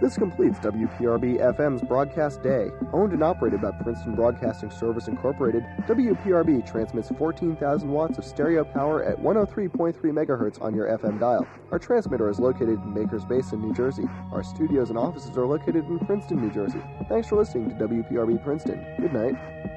This completes WPRB-FM's broadcast day. Owned and operated by Princeton Broadcasting Service Incorporated, WPRB transmits 14,000 watts of stereo power at 103.3 megahertz on your FM dial. Our transmitter is located in Makers Basin, New Jersey. Our studios and offices are located in Princeton, New Jersey. Thanks for listening to WPRB Princeton. Good night.